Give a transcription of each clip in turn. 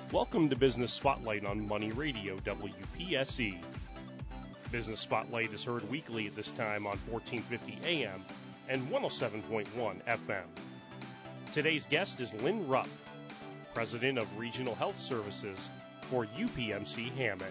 Welcome to Business Spotlight on Money Radio, WPSC. Business Spotlight is heard weekly at this time on 1450 AM and 107.1 FM. Today's guest is Lynn Rupp, President of Regional Health Services for UPMC Hammett.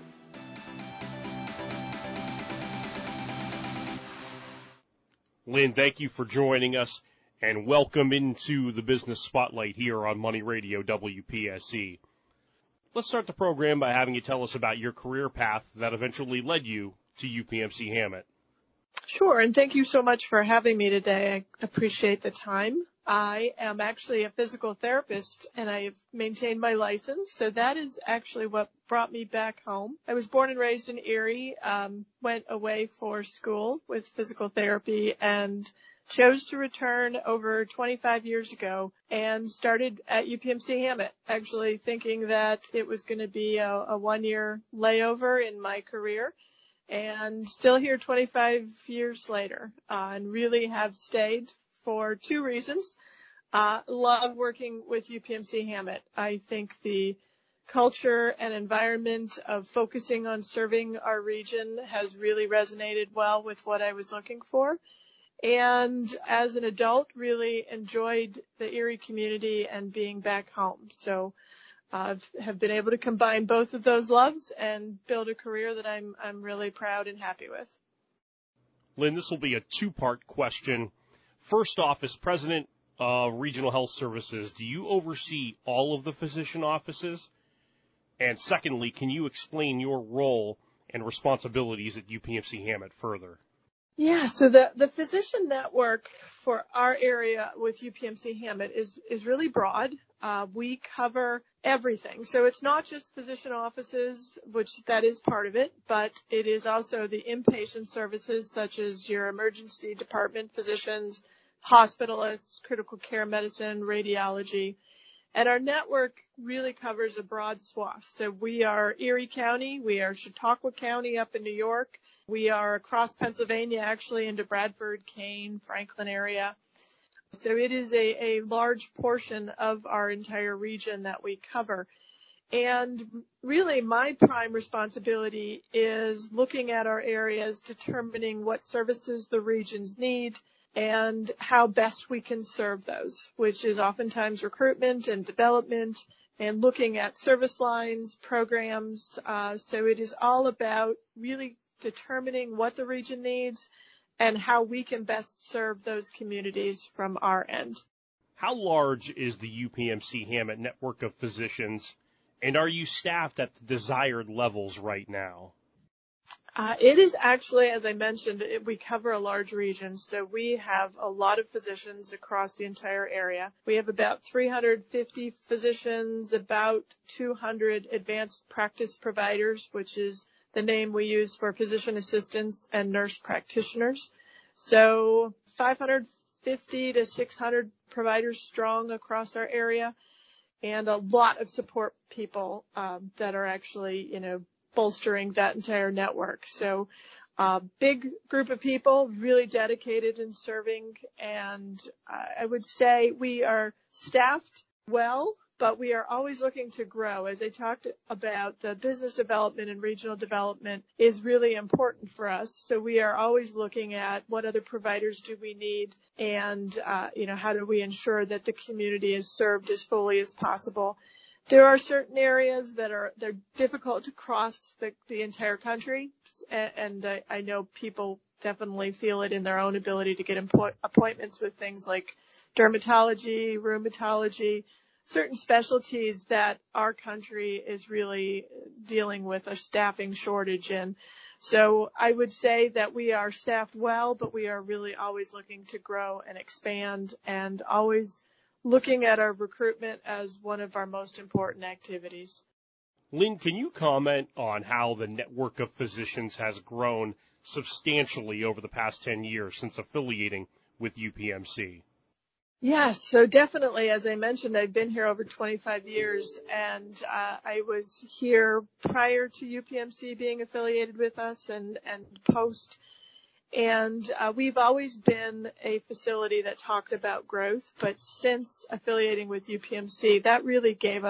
Lynn, thank you for joining us, and welcome into the Business Spotlight here on Money Radio, WPSC. Let's start the program by having you tell us about your career path that eventually led you to UPMC Hammett. Sure, and thank you so much for having me today. I appreciate the time. I am actually a physical therapist, and I have maintained my license, so that is actually what brought me back home. I was born and raised in Erie, went away for school with physical therapy, and chose to return over 25 years ago and started at UPMC Hammett, actually thinking that it was going to be a one-year layover in my career, and still here 25 years later, and really have stayed for two reasons. Love working with UPMC Hammett. I think the culture and environment of focusing on serving our region has really resonated well with what I was looking for. And as an adult, really enjoyed the Erie community and being back home. So have been able to combine both of those loves and build a career that I'm really proud and happy with. Lynn, this will be a two-part question. First off, as President of Regional Health Services, do you oversee all of the physician offices? And secondly, can you explain your role and responsibilities at UPMC Hammett further? Yeah, so the physician network for our area with UPMC Hammett is really broad. We cover everything. So it's not just physician offices, which that is part of it, but it is also the inpatient services such as your emergency department physicians, hospitalists, critical care medicine, radiology. And our network really covers a broad swath. So we are Erie County, we are Chautauqua County up in New York, we are across Pennsylvania, actually into Bradford, Kane, Franklin area. So it is a large portion of our entire region that we cover. And really my prime responsibility is looking at our areas, determining what services the regions need, and how best we can serve those, which is oftentimes recruitment and development and looking at service lines, programs. So it is all about really determining what the region needs and how we can best serve those communities from our end. How large is the UPMC Hammett network of physicians, and are you staffed at the desired levels right now? It is actually, as I mentioned, we cover a large region, so we have a lot of physicians across the entire area. We have about 350 physicians, about 200 advanced practice providers, which is the name we use for physician assistants and nurse practitioners. So 550 to 600 providers strong across our area, and a lot of support people that are actually, bolstering that entire network. So big group of people really dedicated in serving, and I would say we are staffed well, but we are always looking to grow. As I talked about, the business development and regional development is really important for us. So we are always looking at what other providers do we need, and how do we ensure that the community is served as fully as possible. There are certain areas they're difficult to cross the entire country, and I know people definitely feel it in their own ability to get appointments with things like dermatology, rheumatology, certain specialties that our country is really dealing with a staffing shortage in. So I would say that we are staffed well, but we are really always looking to grow and expand, and always looking at our recruitment as one of our most important activities. Lynn, can you comment on how the network of physicians has grown substantially over the past 10 years since affiliating with UPMC? Yes, so definitely, as I mentioned, I've been here over 25 years, and I was here prior to UPMC being affiliated with us and post. And we've always been a facility that talked about growth, but since affiliating with UPMC, that really gave us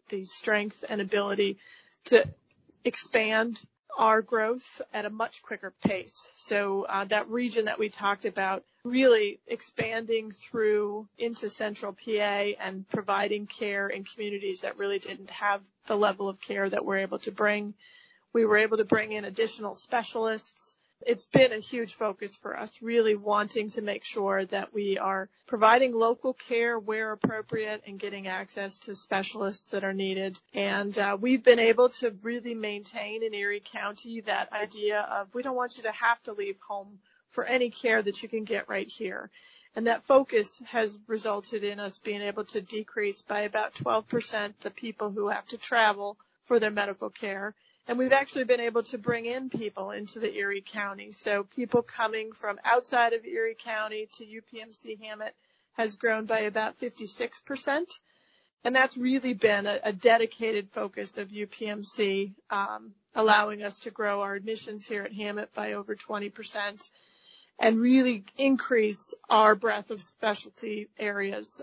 the strength and ability to expand our growth at a much quicker pace. So that region that we talked about, really expanding through into central PA and providing care in communities that really didn't have the level of care that we're able to bring. We were able to bring in additional specialists. It's been a huge focus for us, really wanting to make sure that we are providing local care where appropriate and getting access to specialists that are needed. And we've been able to really maintain in Erie County that idea of we don't want you to have to leave home for any care that you can get right here. And that focus has resulted in us being able to decrease by about 12% the people who have to travel for their medical care. And we've actually been able to bring in people into the Erie County. So people coming from outside of Erie County to UPMC Hammett has grown by about 56%. And that's really been a dedicated focus of UPMC, allowing us to grow our admissions here at Hammett by over 20% and really increase our breadth of specialty areas.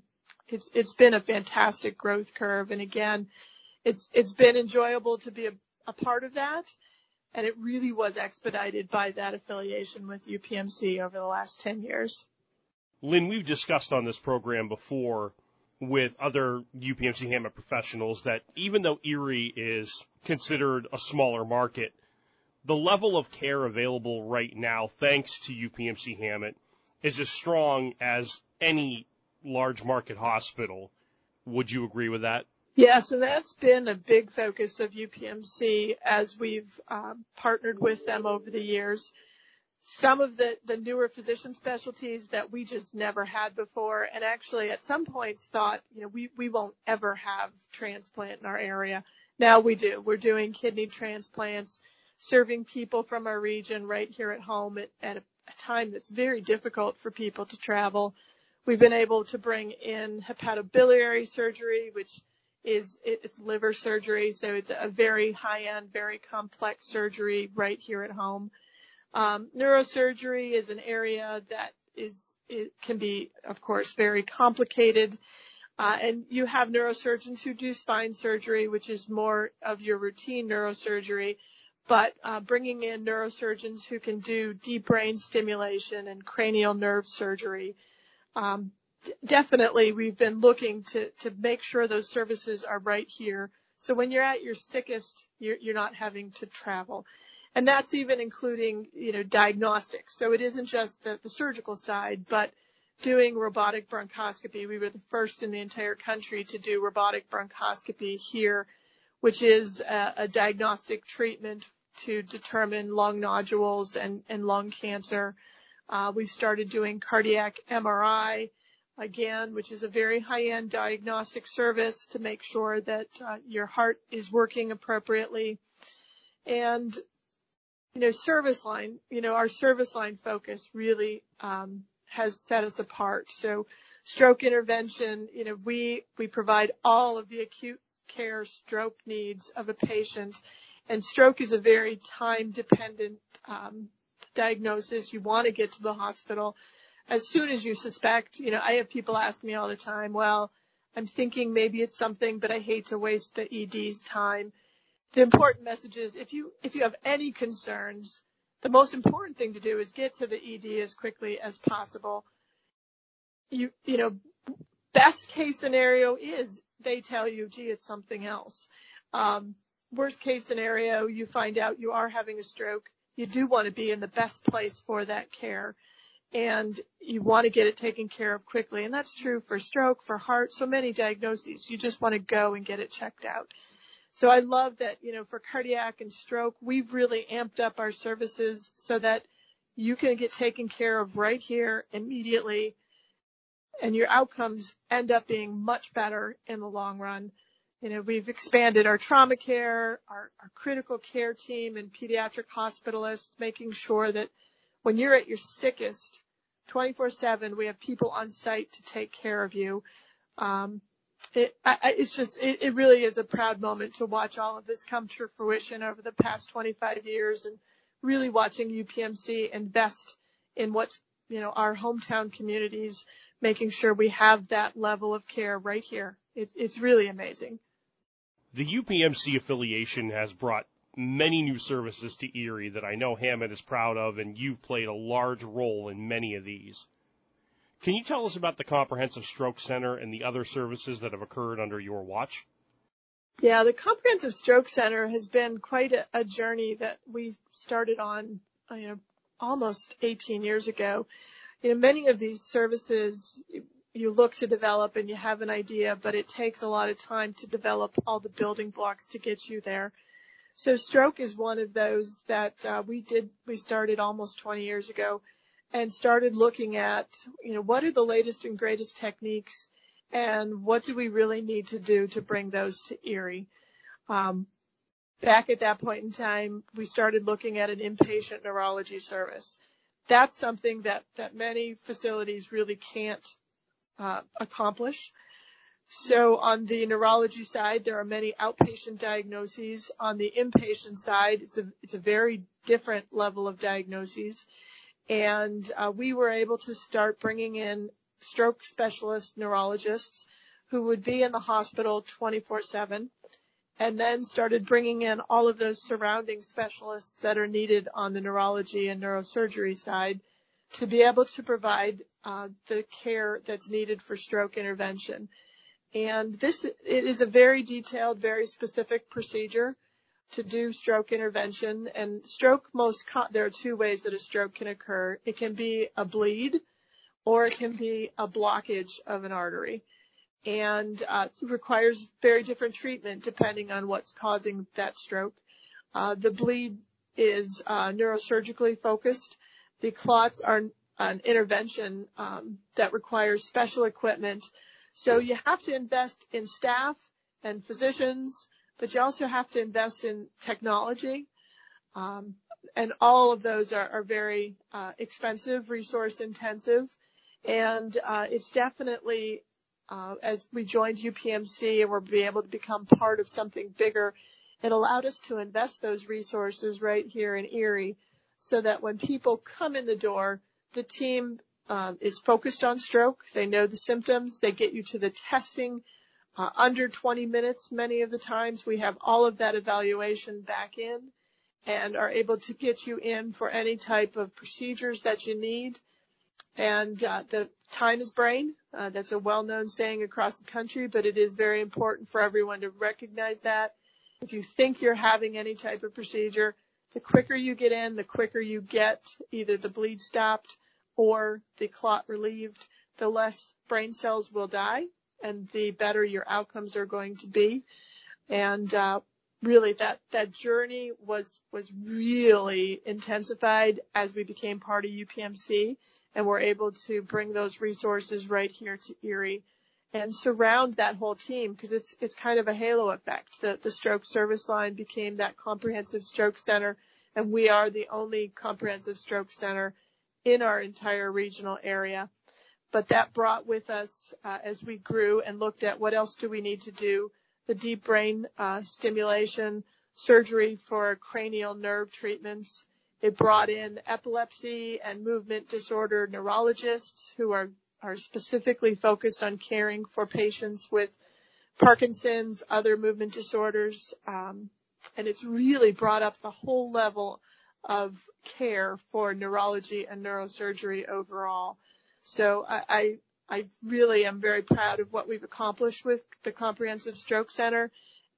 It's been a fantastic growth curve. And again, it's been enjoyable to be a part of that, and it really was expedited by that affiliation with UPMC over the last 10 years. Lynn, we've discussed on this program before with other UPMC Hammett professionals that even though Erie is considered a smaller market, the level of care available right now, thanks to UPMC Hammett, is as strong as any large market hospital. Would you agree with that? Yes, and that's been a big focus of UPMC as we've partnered with them over the years. Some of the newer physician specialties that we just never had before, and actually at some points thought, we won't ever have transplant in our area. Now we do. We're doing kidney transplants, serving people from our region right here at home at a time that's very difficult for people to travel. We've been able to bring in hepatobiliary surgery, which it's liver surgery, so it's a very high-end, very complex surgery right here at home. Neurosurgery is an area that it can be, of course, very complicated. And you have neurosurgeons who do spine surgery, which is more of your routine neurosurgery, but bringing in neurosurgeons who can do deep brain stimulation and cranial nerve surgery. Definitely, we've been looking to make sure those services are right here. So when you're at your sickest, you're not having to travel. And that's even including, diagnostics. So it isn't just the surgical side, but doing robotic bronchoscopy. We were the first in the entire country to do robotic bronchoscopy here, which is a diagnostic treatment to determine lung nodules and lung cancer. We started doing cardiac MRI, again, which is a very high-end diagnostic service to make sure that your heart is working appropriately. And, service line, our service line focus really has set us apart. So stroke intervention, we provide all of the acute care stroke needs of a patient. And stroke is a very time-dependent diagnosis. You want to get to the hospital as soon as you suspect. I have people ask me all the time, well, I'm thinking maybe it's something, but I hate to waste the ED's time. The important message is if you have any concerns, the most important thing to do is get to the ED as quickly as possible. Best case scenario is they tell you, gee, it's something else. Worst case scenario, you find out you are having a stroke. You do want to be in the best place for that care, and you want to get it taken care of quickly. And that's true for stroke, for heart, so many diagnoses. You just want to go and get it checked out. So I love that, for cardiac and stroke, we've really amped up our services so that you can get taken care of right here immediately, and your outcomes end up being much better in the long run. We've expanded our trauma care, our critical care team and pediatric hospitalists, making sure that when you're at your sickest, 24/7, we have people on site to take care of you. It really is a proud moment to watch all of this come to fruition over the past 25 years and really watching UPMC invest in what's, our hometown communities, making sure we have that level of care right here. It's really amazing. The UPMC affiliation has brought many new services to Erie that I know Hammett is proud of, and you've played a large role in many of these. Can you tell us about the Comprehensive Stroke Center and the other services that have occurred under your watch? Yeah, the Comprehensive Stroke Center has been quite a journey that we started on, almost 18 years ago. Many of these services you look to develop and you have an idea, but it takes a lot of time to develop all the building blocks to get you there. So stroke is one of those that we started almost 20 years ago and started looking at, what are the latest and greatest techniques and what do we really need to do to bring those to Erie. Back at that point in time, we started looking at an inpatient neurology service. That's something that many facilities really can't accomplish. So on the neurology side, there are many outpatient diagnoses. On the inpatient side, it's a very different level of diagnoses. And we were able to start bringing in stroke specialist neurologists who would be in the hospital 24/7, and then started bringing in all of those surrounding specialists that are needed on the neurology and neurosurgery side to be able to provide the care that's needed for stroke intervention. And it is a very detailed, very specific procedure to do stroke intervention. And stroke, there are two ways that a stroke can occur. It can be a bleed, or it can be a blockage of an artery. And requires very different treatment depending on what's causing that stroke. The bleed is neurosurgically focused. The clots are an intervention that requires special equipment. So you have to invest in staff and physicians, but you also have to invest in technology. And all of those are very expensive, resource intensive. And it's definitely, as we joined UPMC and we're being able to become part of something bigger, it allowed us to invest those resources right here in Erie so that when people come in the door, the team is focused on stroke. They know the symptoms. They get you to the testing under 20 minutes. Many of the times we have all of that evaluation back in and are able to get you in for any type of procedures that you need. And the time is brain. That's a well-known saying across the country, but it is very important for everyone to recognize that. If you think you're having any type of procedure, the quicker you get in, the quicker you get either the bleed stopped or the clot relieved, the less brain cells will die and the better your outcomes are going to be. And really that journey was really intensified as we became part of UPMC. And we're able to bring those resources right here to Erie and surround that whole team because it's kind of a halo effect. The stroke service line became that comprehensive stroke center, and we are the only comprehensive stroke center in our entire regional area. But that brought with us, as we grew and looked at what else do we need to do, the deep brain stimulation, surgery for cranial nerve treatments. It brought in epilepsy and movement disorder neurologists who are specifically focused on caring for patients with Parkinson's, other movement disorders. And it's really brought up the whole level of care for neurology and neurosurgery overall. So I really am very proud of what we've accomplished with the Comprehensive Stroke Center.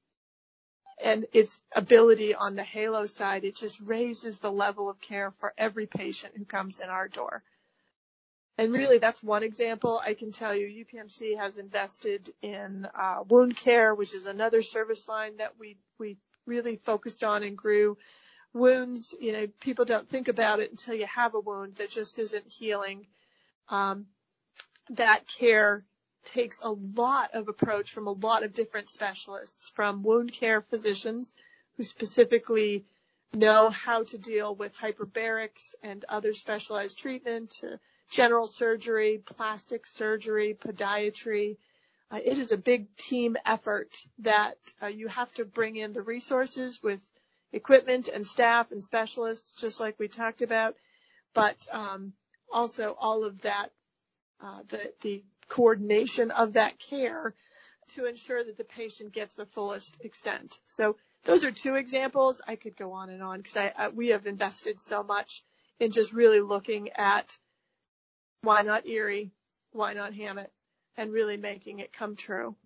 And its ability on the halo side, it just raises the level of care for every patient who comes in our door. And really, that's one example. I can tell you UPMC has invested in wound care, which is another service line that we really focused on and grew. Wounds, people don't think about it until you have a wound that just isn't healing. That care takes a lot of approach from a lot of different specialists, from wound care physicians who specifically know how to deal with hyperbarics and other specialized treatment, to general surgery, plastic surgery, podiatry. It is a big team effort that you have to bring in the resources with equipment and staff and specialists, just like we talked about, but also all of that, the coordination of that care to ensure that the patient gets the fullest extent. So those are two examples. I could go on and on because we have invested so much in just really looking at why not Erie, why not Hammett, and really making it come true.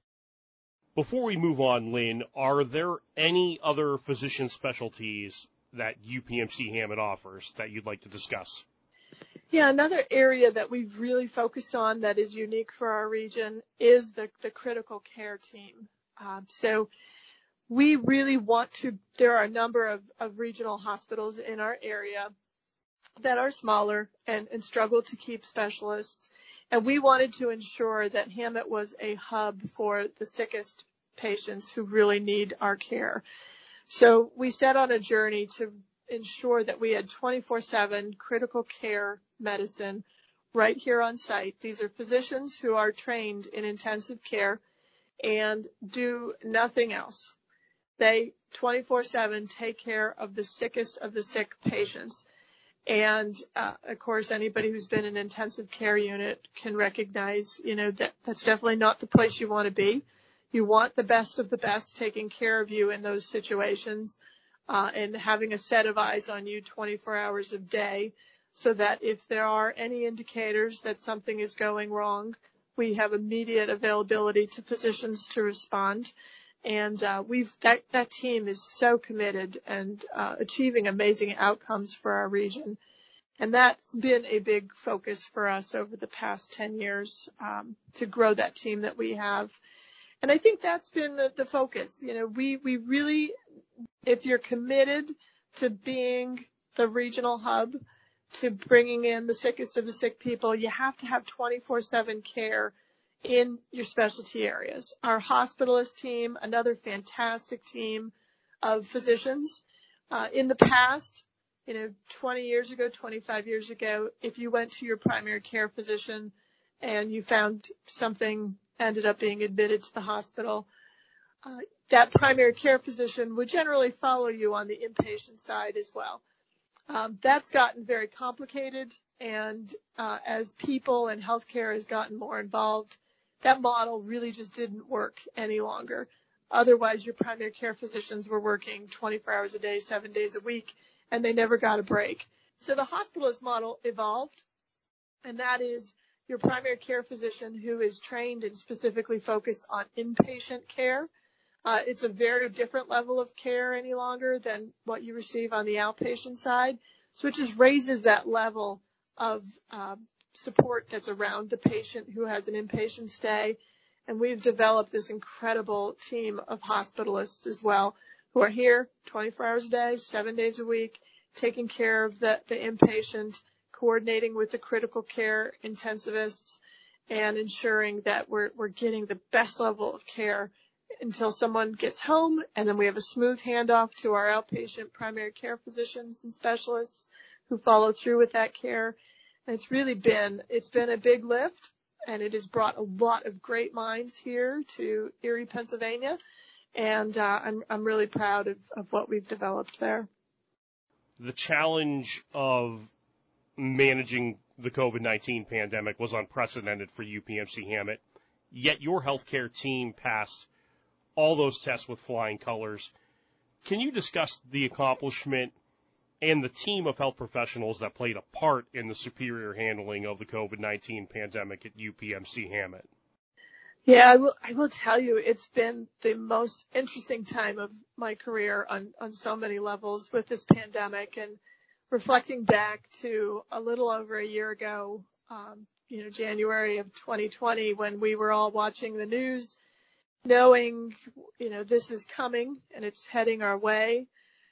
Before we move on, Lynn, are there any other physician specialties that UPMC Hammett offers that you'd like to discuss? Yeah, another area that we've really focused on that is unique for our region is the critical care team. So we really there are a number of regional hospitals in our area that are smaller and struggle to keep specialists. And we wanted to ensure that Hammett was a hub for the sickest patients who really need our care. So we set on a journey to ensure that we had 24/7 critical care medicine right here on site. These are physicians who are trained in intensive care and do nothing else. They 24/7 take care of the sickest of the sick patients. And, of course, anybody who's been in an intensive care unit can recognize, that's definitely not the place you want to be. You want the best of the best taking care of you in those situations, and having a set of eyes on you 24 hours a day so that if there are any indicators that something is going wrong, we have immediate availability to physicians to respond. And that team is so committed and achieving amazing outcomes for our region. And that's been a big focus for us over the past 10 years to grow that team that we have. And I think that's been the focus. We really, if you're committed to being the regional hub, to bringing in the sickest of the sick people, you have to have 24/7 care in your specialty areas. Our hospitalist team, another fantastic team of physicians. In the past, 20 years ago, 25 years ago, if you went to your primary care physician and you found something ended up being admitted to the hospital, that primary care physician would generally follow you on the inpatient side as well. That's gotten very complicated, and as people and healthcare has gotten more involved, that model really just didn't work any longer. Otherwise, your primary care physicians were working 24 hours a day, 7 days a week, and they never got a break. So the hospitalist model evolved, and that is your primary care physician who is trained and specifically focused on inpatient care. It's a very different level of care any longer than what you receive on the outpatient side. So it just raises that level of support that's around the patient who has an inpatient stay. And we've developed this incredible team of hospitalists as well who are here 24 hours a day, 7 days a week, taking care of the inpatient, coordinating with the critical care intensivists, and ensuring that we're getting the best level of care until someone gets home. And then we have a smooth handoff to our outpatient primary care physicians and specialists who follow through with that care. And it's been a big lift, and it has brought a lot of great minds here to Erie, Pennsylvania. And I'm really proud of what we've developed there. The challenge of managing the COVID-19 pandemic was unprecedented for UPMC Hammett, yet your healthcare team passed all those tests with flying colors. Can you discuss the accomplishment and the team of health professionals that played a part in the superior handling of the COVID-19 pandemic at UPMC Hammett? Yeah, I will tell you, it's been the most interesting time of my career on so many levels with this pandemic. And reflecting back to a little over a year ago, January of 2020, when we were all watching the news, knowing, this is coming and it's heading our way.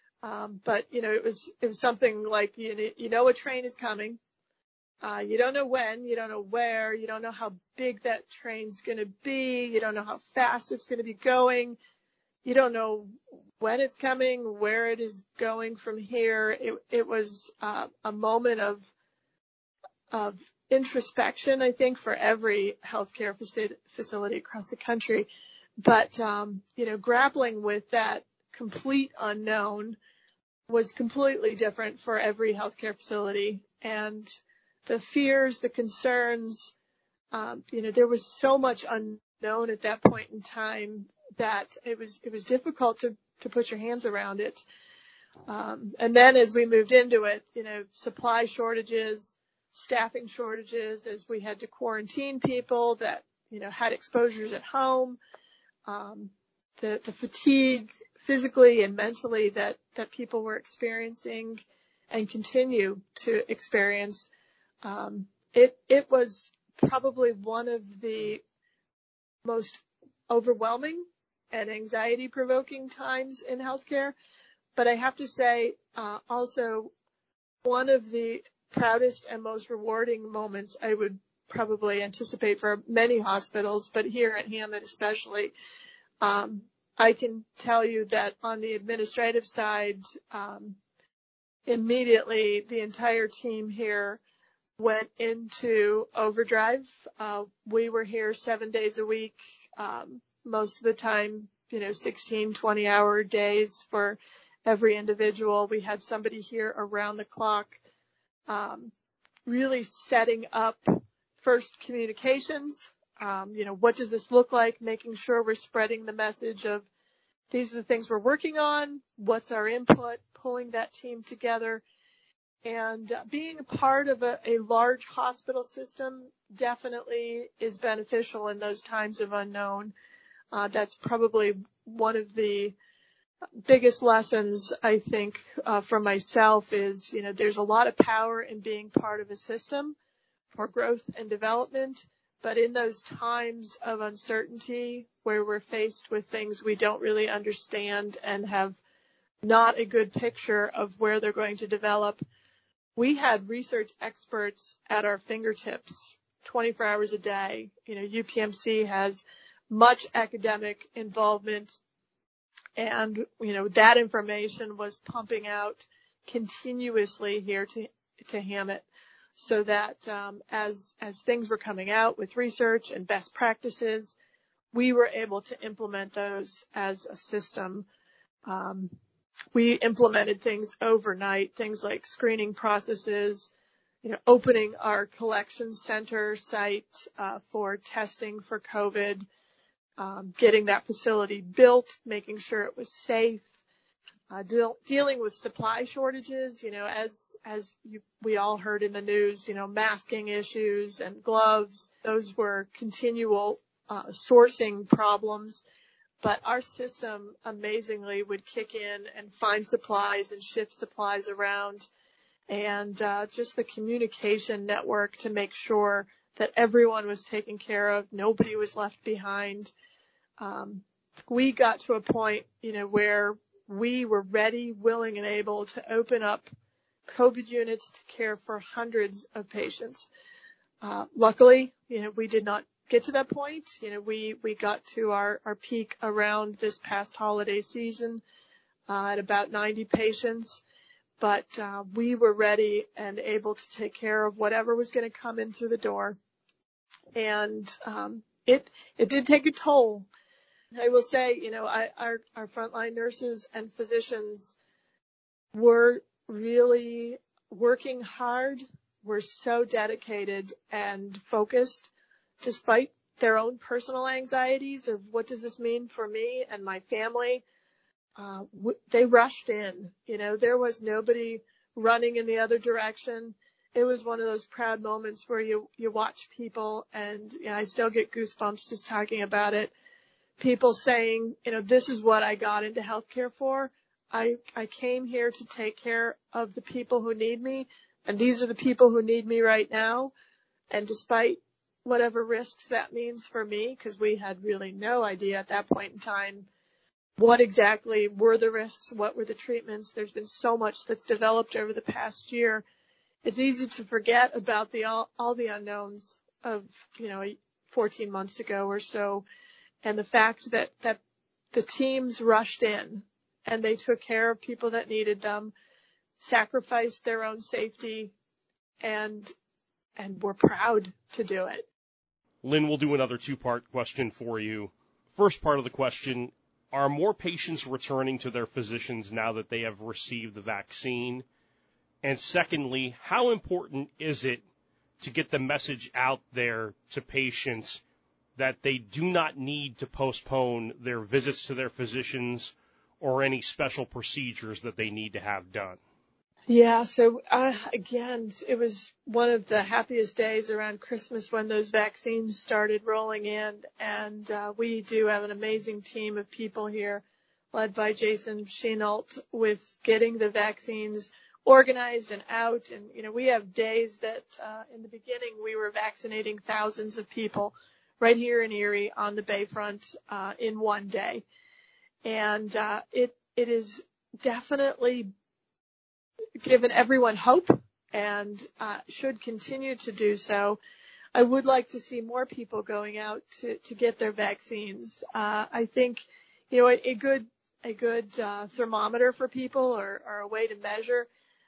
But it was something like, a train is coming. You don't know when, you don't know where, you don't know how big that train's going to be, you don't know how fast it's going to be going, you don't know when it's coming, where it is going from here. It was a moment of introspection, I think, for every healthcare facility across the country. But, grappling with that complete unknown was completely different for every healthcare facility. And the fears, the concerns, there was so much unknown unknown at that point in time that it was difficult to put your hands around it. And then as we moved into it, supply shortages, staffing shortages, as we had to quarantine people that, had exposures at home, the fatigue physically and mentally that people were experiencing and continue to experience. It was probably one of the most overwhelming and anxiety-provoking times in healthcare. But I have to say, also one of the proudest and most rewarding moments I would probably anticipate for many hospitals, but here at Hammett especially, I can tell you that on the administrative side, immediately the entire team here went into overdrive. We were here 7 days a week, most of the time, 16, 20-hour days for every individual. We had somebody here around the clock, really setting up first communications. What does this look like? Making sure we're spreading the message of these are the things we're working on. What's our input? Pulling that team together. And being a part of a large hospital system definitely is beneficial in those times of unknown. That's probably one of the biggest lessons, I think, for myself is, there's a lot of power in being part of a system for growth and development. But in those times of uncertainty where we're faced with things we don't really understand and have not a good picture of where they're going to develop, we had research experts at our fingertips 24 hours a day. UPMC has much academic involvement, and, that information was pumping out continuously here to Hammett, so that as things were coming out with research and best practices, we were able to implement those as a system. We implemented things overnight, things like screening processes, opening our collection center site for testing for COVID, getting that facility built, making sure it was safe, dealing with supply shortages, we all heard in the news, masking issues and gloves. Those were continual sourcing problems. But our system amazingly would kick in and find supplies and shift supplies around, and just the communication network to make sure that everyone was taken care of, nobody was left behind. We got to a point, where we were ready, willing, and able to open up COVID units to care for hundreds of patients. Luckily, we did not get to that point. We got to our peak around this past holiday season at about 90 patients, but we were ready and able to take care of whatever was going to come in through the door. And it did take a toll. I will say, our frontline nurses and physicians were really working hard, were so dedicated and focused, despite their own personal anxieties of what does this mean for me and my family. They rushed in. There was nobody running in the other direction. It was one of those proud moments where you watch people, and I still get goosebumps just talking about it. People saying, this is what I got into healthcare for. I came here to take care of the people who need me, and these are the people who need me right now. And despite whatever risks that means for me, because we had really no idea at that point in time what exactly were the risks, what were the treatments. There's been so much that's developed over the past year. It's easy to forget about all the unknowns of 14 months ago or so, and the fact that the teams rushed in and they took care of people that needed them, sacrificed their own safety, and were proud to do it. Lynn, we'll do another two-part question for you. First part of the question, are more patients returning to their physicians now that they have received the vaccine? And secondly, how important is it to get the message out there to patients that they do not need to postpone their visits to their physicians or any special procedures that they need to have done? Yeah, so again, it was one of the happiest days around Christmas when those vaccines started rolling in, and we do have an amazing team of people here led by Jason Shenault with getting the vaccines organized and out. And, we have days that in the beginning we were vaccinating thousands of people right here in Erie on the Bayfront in one day. And it is definitely given everyone hope and should continue to do so. I would like to see more people going out to get their vaccines. I think, a good thermometer for people or a way to measure.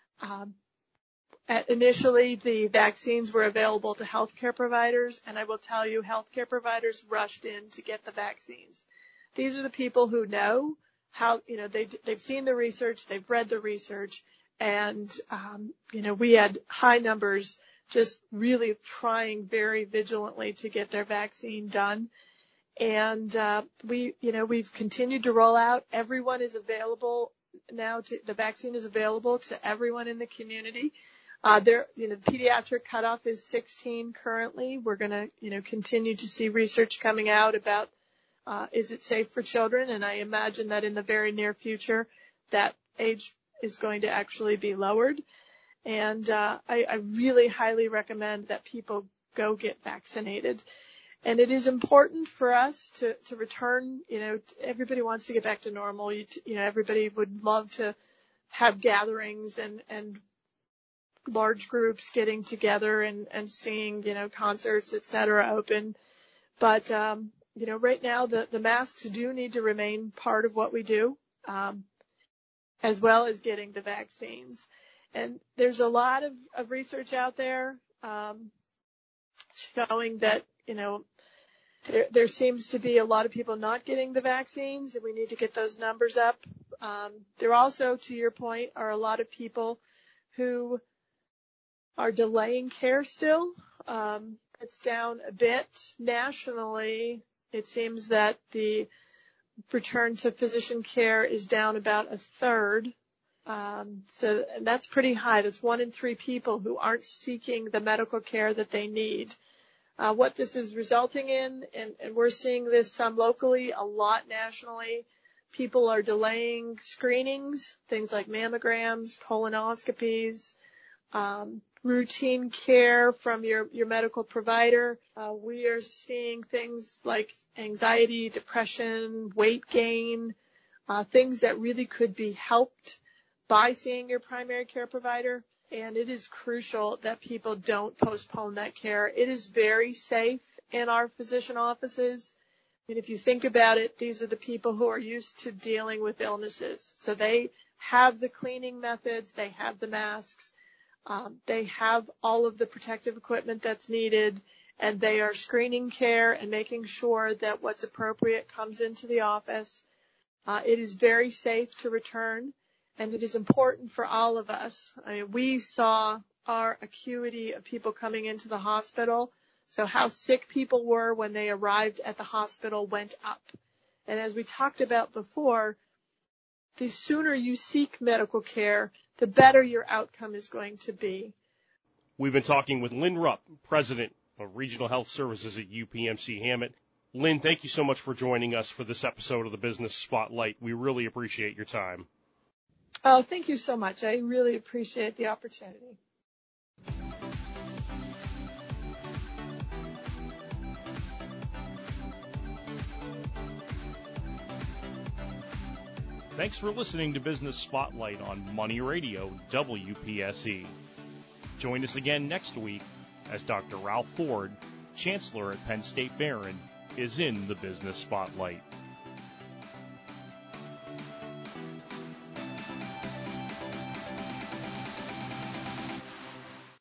Initially, the vaccines were available to healthcare providers, and I will tell you, healthcare providers rushed in to get the vaccines. These are the people who know how, they've seen the research, they've read the research, and, we had high numbers just really trying very vigilantly to get their vaccine done. And we've continued to roll out. Everyone is available now. The vaccine is available to everyone in the community. The pediatric cutoff is 16 currently. We're going to, continue to see research coming out about is it safe for children, and I imagine that in the very near future that age is going to actually be lowered. And I really highly recommend that people go get vaccinated. And it is important for us to return, everybody wants to get back to normal. Everybody would love to have gatherings and large groups getting together and seeing, concerts, et cetera, open. But, right now the masks do need to remain part of what we do, as well as getting the vaccines. And there's a lot of research out there, showing that, there seems to be a lot of people not getting the vaccines, and we need to get those numbers up. There also, to your point, are a lot of people who are delaying care still. It's down a bit nationally. It seems that the return to physician care is down about a third. So that's pretty high. That's 1 in 3 people who aren't seeking the medical care that they need. What this is resulting in, and we're seeing this some locally, a lot nationally, people are delaying screenings, things like mammograms, colonoscopies, routine care from your medical provider. We are seeing things like anxiety, depression, weight gain, things that really could be helped by seeing your primary care provider. And it is crucial that people don't postpone that care. It is very safe in our physician offices. And if you think about it, these are the people who are used to dealing with illnesses. So they have the cleaning methods, they have the masks, they have all of the protective equipment that's needed, and they are screening care and making sure that what's appropriate comes into the office. It is very safe to return. And it is important for all of us. I mean, we saw our acuity of people coming into the hospital. So how sick people were when they arrived at the hospital went up. And as we talked about before, the sooner you seek medical care, the better your outcome is going to be. We've been talking with Lynn Rupp, President of Regional Health Services at UPMC Hammett. Lynn, thank you so much for joining us for this episode of the Business Spotlight. We really appreciate your time. Oh, thank you so much. I really appreciate the opportunity. Thanks for listening to Business Spotlight on Money Radio WPSE. Join us again next week as Dr. Ralph Ford, Chancellor at Penn State Barron, is in the Business Spotlight.